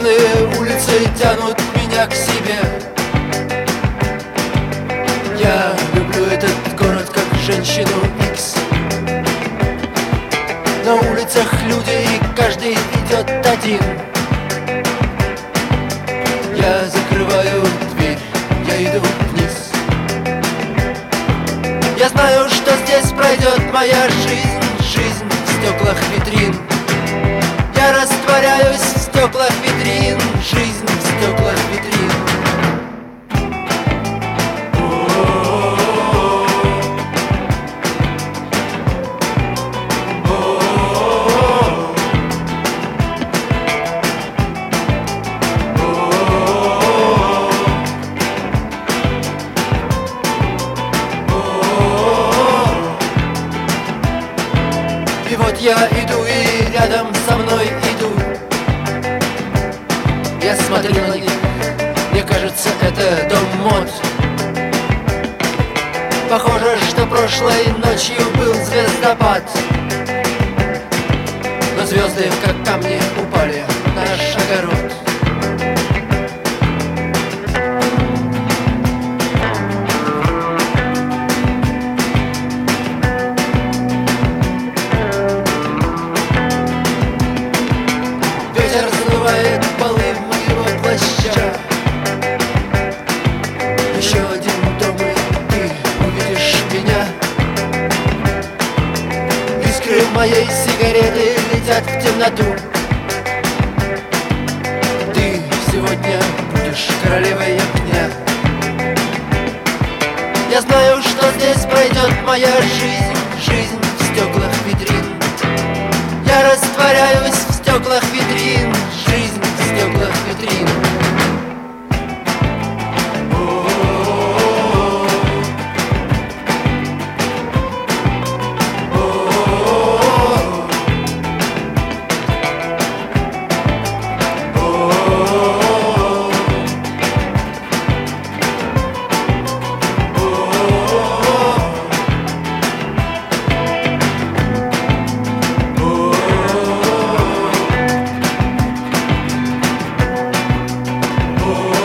Темные улицы тянут меня к себе. Я люблю этот город как женщину Икс. На улицах люди, и каждый идет один. Я закрываю дверь, я иду вниз. Я знаю, что здесь пройдет моя жизнь. Жизнь в стеклах витрин. Я растворяюсь в стеклах витрин. Жизнь в стеклах витрин. И вот я иду, и рядом со мной идут. Я смотрю на них, мне кажется, это дом мод. Похоже, что прошлой ночью был звездопад. Но звезды, как камни, упали на наш огород. Ветер сдувает полы моего плаща. Еще один дом, и ты увидишь меня. Искры моей сигареты летят в темноту. Ты сегодня будешь королевой огня. Я знаю, что здесь пройдет моя жизнь. Жизнь в стеклах витрин. Я растворяюсь в стеклах витрин. Жизнь в стеклах витрин. Oh